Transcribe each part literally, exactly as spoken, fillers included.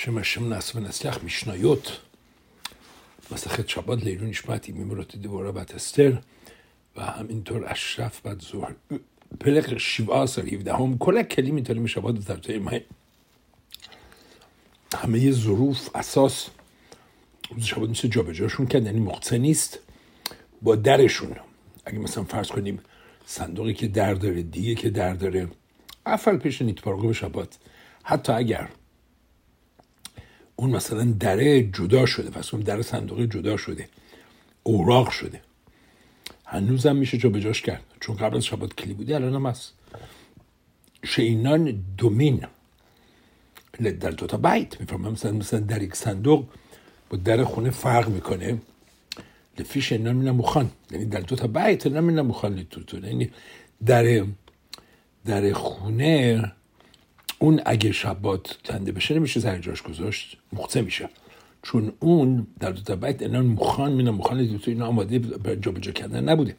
שם השם נס ונצליח משניות מסכת שבת לעילוי נשמת אימהות דבורה בת אסתר و همینطور اشرف بعد ظهر پلق שבעה عשר هفدهم כל הכלים میتونیم شبات در تایم همه ظروف اساس روز شبات میشه جا به جاشون کرد، یعنی مقصه نیست با درشون. اگه مثلا فرض کنیم صندوقی که در داره، دیگه که در داره، افل پیش نیت پارگو به شبات، حتی اگر اون مثلا دره جدا شده، پس اون در صندوق جدا شده، اوراق شده، هنوزم میشه جا به جاش کرد، چون قبل از شبات کلی بوده، الان هم هست. شینان دومین در دو تا بیت میفهمم، مثلا مثلا در یک صندوق با در خونه فرق میکنه. لفیش شینان مینا مخان، یعنی در دو تا بیت نمینا مخان لیتورتون، یعنی در در خونه اون اگه شبات کنده بشه نمیشه سر جاش گذاشت، مقصه میشه، چون اون در دو تا بیت اینا مخان مینا مخان لیتورتون، اینا آماده برای جا به جا کردن نبوده،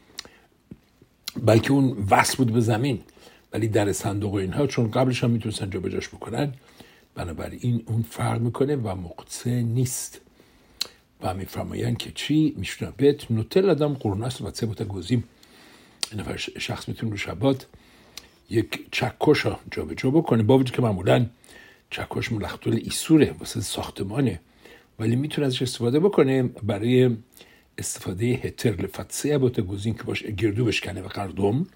بلکه اون وصل بود به زمین. ولی در صندوق اینها چون قبلش هم میتونستن جا به جاش بکنن، بنابراین اون فرق میکنه و مقصه نیست. و میفرمایند که چی؟ میشونه بیت نوتل آدم قرناست و سه بوتا گوزیم. این شخص میتونه رو شبات یک چکش ها جا به جا بکنه، با وجود که معمولا چکش ملختول ایسوره واسه ساختمانه، ولی میتونه ازش استفاده بکنه برای استفاده هتر لفتسه بوتا گوزیم که باش گردو بشکنه و قردم.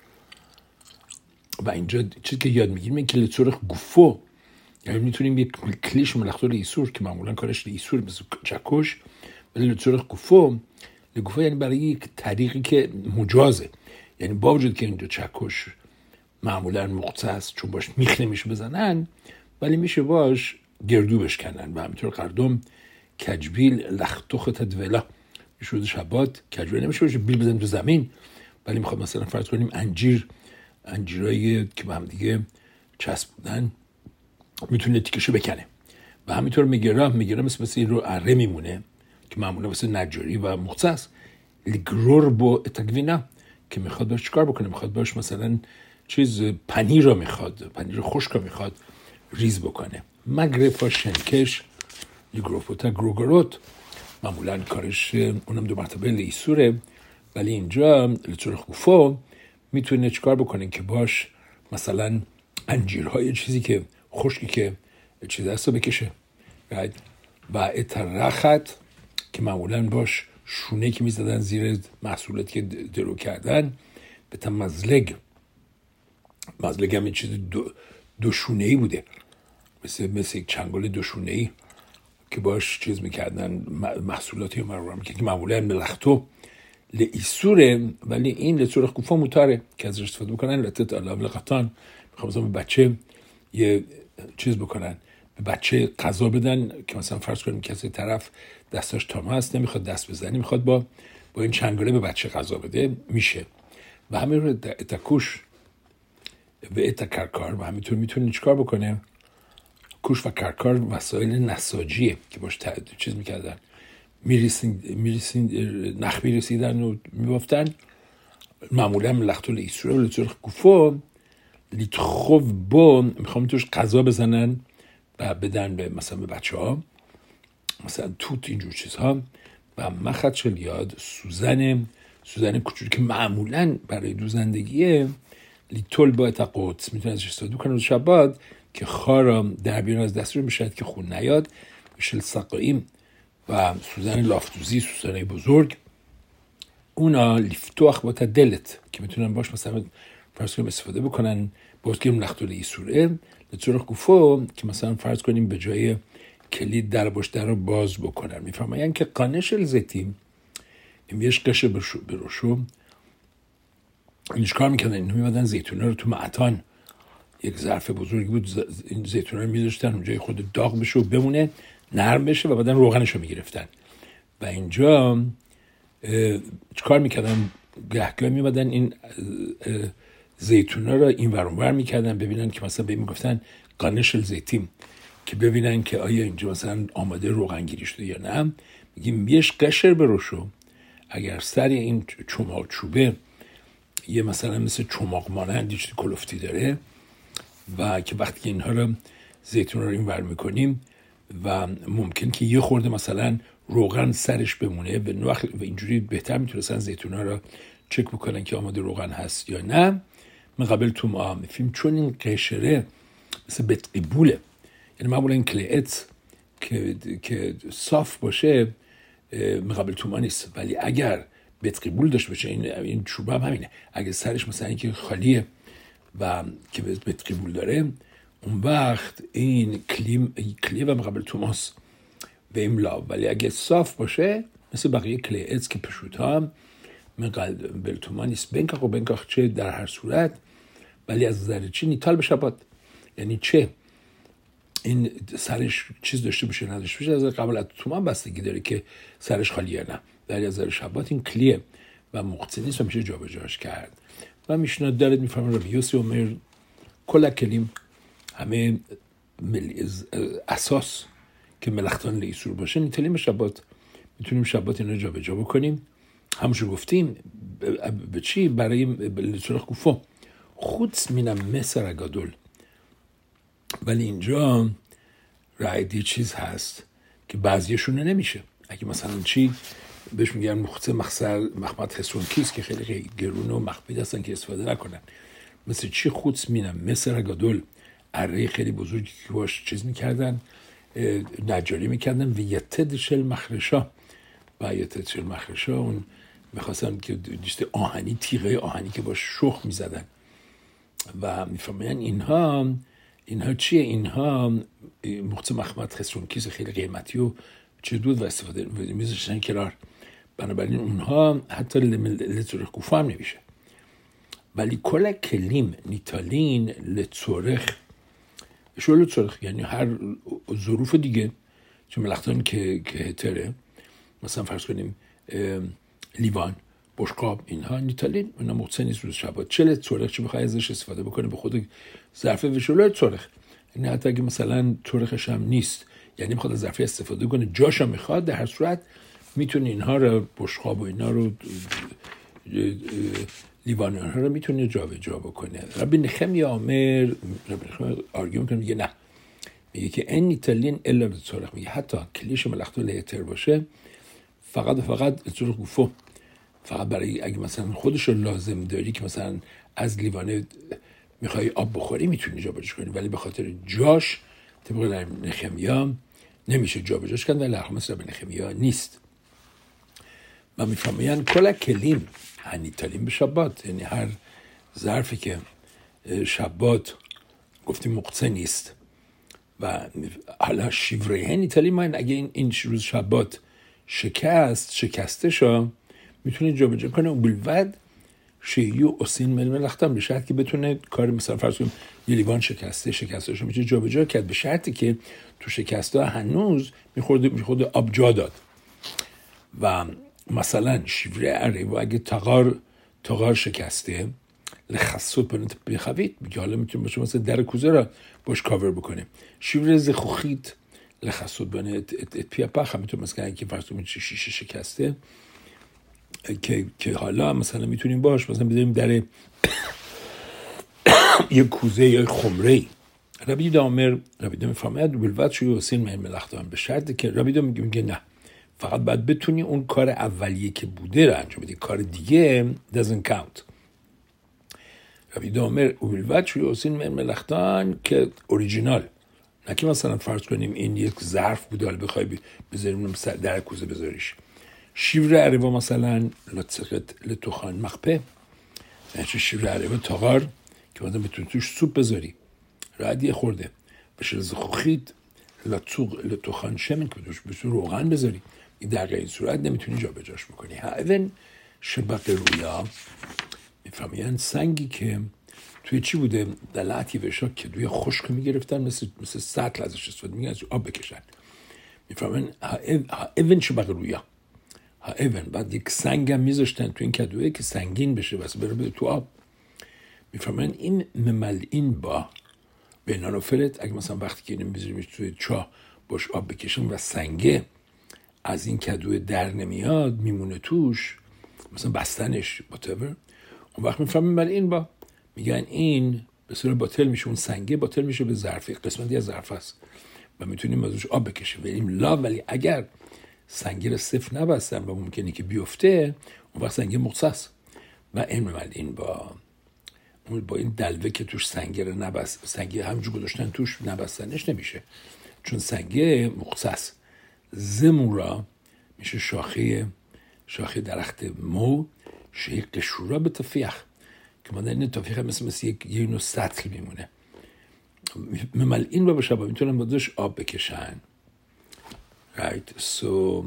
و اینجا چیزی که یاد میگیریم که لطورخ گفو، یعنی میتونیم یک کلیش ملختول ایسور که معمولا کارش ایسور مثل چکش، ولی لطورخ گفو لگفو یعنی برای یک طریقی که مجازه، یعنی با وجود که اینجا چکش معمولا مقصه است چون باش میخ نمیشه بزنن، ولی میشه باش گردو بشکنن. و همینطور قردم کجبیل لختوخ تدولا، میشه شبات کجبیل نمیشه باشه بیل بزنیم تو زمین، ولی میخواد مثلا فرض کنیم انجیر انجیرایی که با هم دیگه چسب بودن میتونه تیکشو بکنه. و همینطور میگرا میگرا مثل مثل این رو اره میمونه که معمولا واسه نجاری و مختص لگرور با تگوینا که میخواد باش چیکار بکنه، میخواد باش مثلا چیز پنیر رو میخواد، پنیر خشک رو میخواد ریز بکنه. مگرفا شنکش لگروفوتا گروگروت، معمولا کارش اونم دو مرتبه لیسوره، ولی اینجا لطور خوفا میتونه چیکار بکنه که باش مثلا انجیرهای چیزی که خشکی که چیز هست رو بکشه. و اترخت که معمولا باش شونه که میزدن زیر محصولاتی که درو کردن به تا مزلگ، مزلگ هم این چیز دو, دو شونه‌ای بوده، مثل مثل یک چنگال دو شونه‌ای که باش چیز میکردن محصولاتی رو مرورم که معمولا ملختو لئیسوره، ولی این لطور خوفا موتاره که ازش استفاده بکنن. لطت علام لقطان میخوام به بچه یه چیز بکنن، به بچه غذا بدن که مثلا فرض کنیم کسی طرف دستاش تام هست نمیخواد دست بزنی، میخواد با با این چنگاله به بچه غذا بده، میشه. و همین رو اتکوش و اتکرکار و همینطور میتونه چیکار بکنه. کوش و کرکار وسایل نساجیه که باش چیز میکردن، میریسین میریسین نخ میریسیدن و میبافتن، معمولا لختول ایسوره و لطور گفو لیتخوف با میخوام توش غذا بزنن و بدن به مثلا به بچه ها، مثلا توت اینجور چیزها. و مخد شل یاد سوزن سوزن کوچولی که معمولا برای دوزندگیه، لیتول با اتقوت میتونه ازش استفاده کنه روز شبات که خارا در بیان از دست رو میشد که خون نیاد. شل سقایم و سوزن لافتوزی، سوزنای بزرگ، اونا لیفتوخ با تا دلت که میتونن باش مثلا فرض کنیم استفاده بکنن، باز که لختول ایسوره لطور گفو که مثلا فرض کنیم به جای کلید در باش در رو باز بکنن. میفرمایند که قانش الزیتیم این بیش قشه بروشو اینش کار میکنن، اینو میمدن زیتونه رو تو معتان، یک ظرف بزرگی بود، این زیتونه رو میذاشتن اونجای خود داغ بشه و بمونه نرم بشه و بعدن روغنش رو میگرفتن. و اینجا چیکار میکردن؟ گهگاه میمدن این زیتونه رو این ور اون ور میکردن ببینن که مثلا به این میگفتن قانش الزیتیم که ببینن که آیا اینجا مثلا آماده روغن گیری شده یا نه. میگیم بیش قشر بروشو، اگر سر این چماق چوبه یه مثلا مثل چماق مانند چیز کلفتی داره و که وقتی اینها رو زیتون رو این ور میکنیم و ممکن که یه خورده مثلا روغن سرش بمونه و اینجوری بهتر میتونستن زیتونا رو چک بکنن که آماده روغن هست یا نه. من قبل تو ما میفیم چون این قشره مثل بتقیبوله، یعنی معمولا این کلیت که که صاف باشه مقابل توما نیست، ولی اگر بتقیبول داشته باشه، این این چوب هم همینه، اگر سرش مثلا اینکه خالیه و که بتقیبول داره، اون وقت این کلیم کلیه و مقابل توماس به املا. ولی اگه صاف باشه مثل بقیه کلیت که پشوتا مقابل توما نیست. بنکاخ و بنکاخ چه در هر صورت، ولی از نظر چی نیتال به شبات، یعنی چه این سرش چیز داشته باشه نداشته باشه، از قبل از تومان بستگی داره که سرش خالیه نه، ولی از نظر شبات این کلیه و مقطع نیست و میشه جابجاش کرد. و میشنا دارد میفهمه ربی یوسی عمر کل کلیم همه اساس که ملختان لیسور باشه نیتلیم شبات میتونیم شبات اینا جابجا بکنیم. همونجور گفتیم به چی؟ برای لیسور گوفو خودس مینم مصر اگادول. ولی اینجا رایدی چیز هست که بعضیشونه نمیشه. اگه مثلا چی بهش میگن مختص مخصر مخمت حسون کیست که خیلی گرون و مخفی هستن که استفاده نکنن، مثل چی خودس مینم مثل رگادول اره خیلی بزرگی که باش چیز میکردن نجاری میکردن و یتدشل مخرشا و یتدشل مخرشا اون میخواستن که دیست آهنی تیغه آهنی که باش شخ میزدن و میفهمین اینها اینها چیه؟ اینها مختص مخمت خسرون کیس خیلی قیمتی و چه دود و استفاده میزشن کنار، بنابراین اونها حتی لطورخ گوفا هم نمیشه. ولی کل کلیم نیتالین لطورخ شو لطورخ یعنی هر ظروف دیگه چون ملختان که که هتره، مثلا فرض کنیم لیوان بشقاب اینها نیتالین اونا مختص نیست روز شبات چه لطورخ چه بخواه ازش استفاده بکنه به خود ظرفه و شلو لطورخ، یعنی حتی اگه مثلا طورخش هم نیست یعنی میخواد از ظرفی استفاده کنه جاشا میخواد، در هر صورت میتونه اینها رو بشقاب و اینا رو لیوان ها رو میتونه جابجا بکنه. ربی نخمیا عامر ربی نخمیا آرگومنت میکنه میگه نه، میگه که این نیتالین الا لطورخ، میگه حتی کلیش ملختو لیتر باشه فقط و فقط لطورخ گوفو، فقط برای اگه مثلا خودش رو لازم داری که مثلا از لیوانه میخوای آب بخوری میتونی جابجاش کنی، ولی به خاطر جاش طبق نخمیا نمیشه جابجاش کردن، ولی لحمه ربی نخمیا نیست. و میفهمین کل کلیم هنیتالین به شبات، یعنی هر ظرفی که شبات گفتیم مقطع نیست و حالا شیوره هنیتالین من اگه این این روز شبات شکست شکسته شا میتونه جابجا کنه و بلود شیو اسین مل ملختم به شرط که بتونه کار مثلا فرض کنیم یه لیوان شکسته شکسته شو میشه جابجا کرد، به شرطی که تو شکسته هنوز میخورده میخورده آب جا داد. و مثلا شیوره اره و اگه تغار تغار شکسته لخصوت بنت بخوید میگه حالا میتونه باشه مثلا در کوزه را باش کاور بکنه. شیوره زخوخیت لخصوت بنت ات پیاپخ هم میتونه مثلا که فرض کنید شیشه شکسته که که حالا مثلا میتونیم باش مثلا بذاریم در یه کوزه یا خمره. ربی دامر ربی دامر فهمید بلوت شوی حسین مهم ملختان به شرطی که ربی دامر میگه نه فقط باید بتونی اون کار اولیه که بوده رو انجام بدی، کار دیگه doesn't count. ربی دامر بلوت شوی حسین مهم ملختان که اوریجینال، نه که مثلا فرض کنیم این یک ظرف بوده حالا بخوای بذاریم در کوزه بذاریش. شیوره عربا مثلا لطسقت لطخان مخپه، یعنی شیوره عربا تاغار که مثلا بتونی توش سوپ بذاری راحت یه خورده بشه زخوخید لطوق لطخان شمن که توش بشه روغن بذاری، این در غیر صورت نمیتونی جا بجاش بکنی. اون شبق رویا میفهمین سنگی که توی چی بوده دلعتی وشا که دوی خشک میگرفتن مثل مثل سطل ازش استفاده میگن از آب بکشن. میفهمین اون شبق رویا ها اون بعد یک سنگ هم میذاشتن تو این کدوه که سنگین بشه واسه بره بده تو آب. میفهمن این مملئین با بینانوفرت اگه مثلا وقتی که اینو میذاریمش توی چاه باش آب بکشیم و سنگه از این کدوه در نمیاد میمونه توش مثلا بستنش whatever، اون وقت میفهمن مملئین با میگن این به صورت باطل میشه، اون سنگه باطل میشه به ظرفی قسمتی از ظرف است و میتونیم ازش آب بکشیم. بریم لا، ولی اگر سنگ را صفر نبستن و ممکنه که بیفته، اون وقت سنگ مختص و علم این با با این دلوه که توش سنگ را نبست، سنگ همجور گذاشتن توش نبستنش نمیشه، چون سنگ مختص. زمورا میشه شاخه شاخه درخت مو، شیق قشورا به تفیخ که ما در این تفیخ مثل مثل یک یه نوع سطل میمونه. ممل این با بشه با میتونن بازش آب بکشن. right so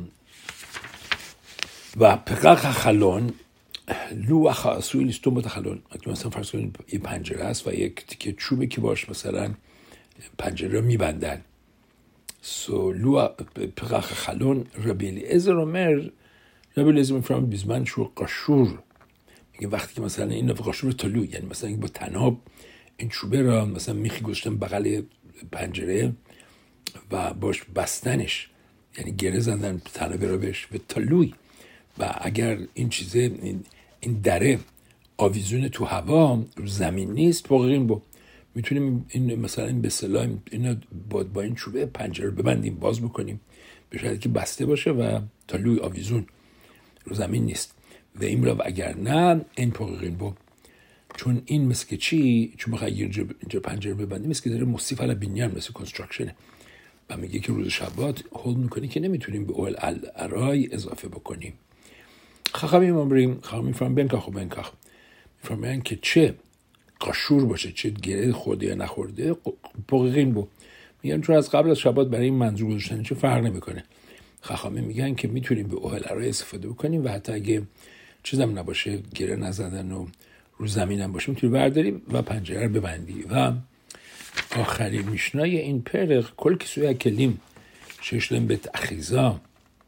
و پقاق خلون لو خاصوی لیستون با خلون. مثلا فرض کنید یه پنجره است و یک تیکه چوبه که باش مثلا پنجره رو میبندن. so لو پقاق خلون ربیلی ازرامر ربیلی ازرامر میفرم بیزمن شو قشور، میگه وقتی که مثلا این قشور تلو، یعنی مثلا با تناب این چوبه را مثلا میخی گذاشتن بغل پنجره و باش بستنش، یعنی گره زدن تنابه را بهش به تلوی. و اگر این چیزه این, این دره آویزون تو هوا رو زمین نیست، واقعا با میتونیم این مثلا این به اصطلاح اینو با, با این چوبه پنجره رو ببندیم، باز بکنیم به شرطی که بسته باشه و تلوی آویزون رو زمین نیست. و این را اگر نه این پاقیقین با، چون این مثل که چی، چون بخواه اینجا, اینجا پنجره ببندیم مثل که داره مصیف علی بینیان، مثل کنسترکشنه و میگه که روز شبات هولد میکنی که نمیتونیم به اول الارای اضافه بکنیم. خواهیم امریم خواهیم میفرم بنکاخ و بنکاخ میفرمایند که چه قشور باشه چه گره خورده یا نخورده پاقیقین با، میگن چون از قبل از شبات برای این منظور گذاشتن چه فرق نمیکنه. خواهیم میگن که میتونیم به اول الارای استفاده بکنیم و حتی اگه چیزم نباشه، گره نزدن و رو زمین هم باشه، میتونی برداری و پنجره رو ببندی. و آخرین میشنای این پرق کل کسوی اکلیم ششلم به تأخیزا،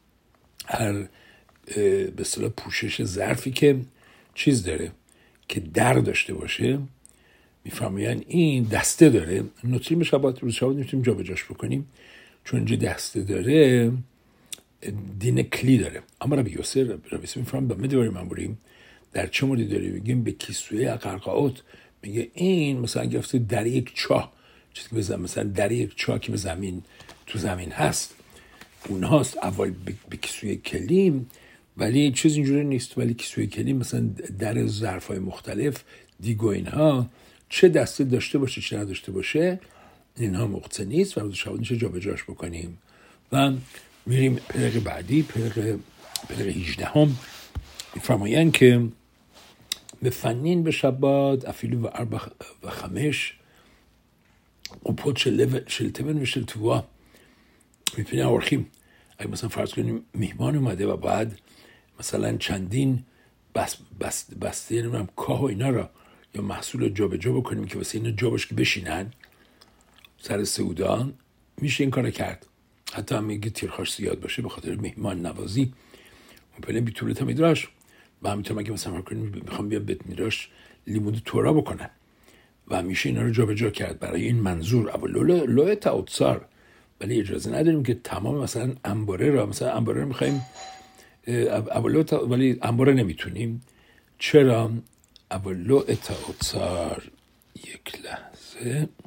هر به اصطلاح پوشش ظرفی که چیز داره که در داشته باشه، میفرمایند این دسته داره. نوتریم به شبات روز شبات میتونیم جا به جاش بکنیم، چون اینجا دسته داره دین کلی داره. اما ربی یوسر ربی یوسر میفرمایند با مدواری من بریم در چه موردی داری بگیم به کیسوی قرقاوت، میگه این مثلا گرفته در یک چاه، چیزی که بزن مثلا در یک چاه که به زمین تو زمین هست اونهاست اول به کیسوی کلیم، ولی چیز اینجوری نیست. ولی کیسوی کلیم مثلا در ظرفای مختلف دیگو اینها چه دسته داشته باشه چه نداشته باشه اینها مقطع نیست و روز شبات میشه جا به جاش بکنیم. و میریم پرق بعدی، پرق پرق هجده هم میفرمایند که به فنین به شبات افیلو و اربع و خمش قپوت شلتمن و شلتوا میتونیم آورخیم. اگه مثلا فرض کنیم میهمان اومده و بعد مثلا چندین بس بس بسته نمیدونم کاه و اینا را یا محصول جا به جا بکنیم که واسه اینا جا باشه که بشینن سر سعودان، میشه این کارو کرد. حتی هم میگه تیرخاش زیاد باشه به خاطر میهمان نوازی اون پله بیتولت هم میدراش و همینطور مگه مثلا فرض کنیم میخوام بیام بیت میراش لیمون تورا بکنن و میشه اینا رو جا به جا کرد برای این منظور. اول لوله لوله تاوتسار، ولی اجازه نداریم که تمام مثلا انباره را مثلا انباره رو میخوایم اولو تا، ولی انباره نمیتونیم. چرا؟ اولو تاوتسار یک لحظه